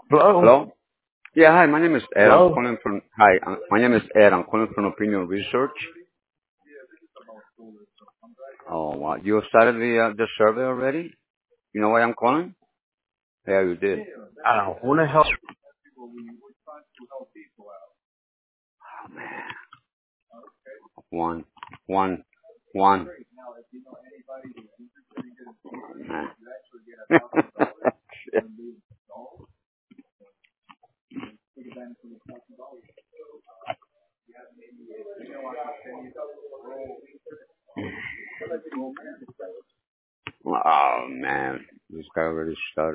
Hello? Hello? Yeah, hi, my name is Ed. I'm Hello? calling from, hi, my name is Ed. I'm calling from Opinion Research. Oh, wow. You started the survey already? You know why I'm calling? Yeah, you did. Who the hell? Oh, man. One, one, one. Man. Oh, man. This guy already started.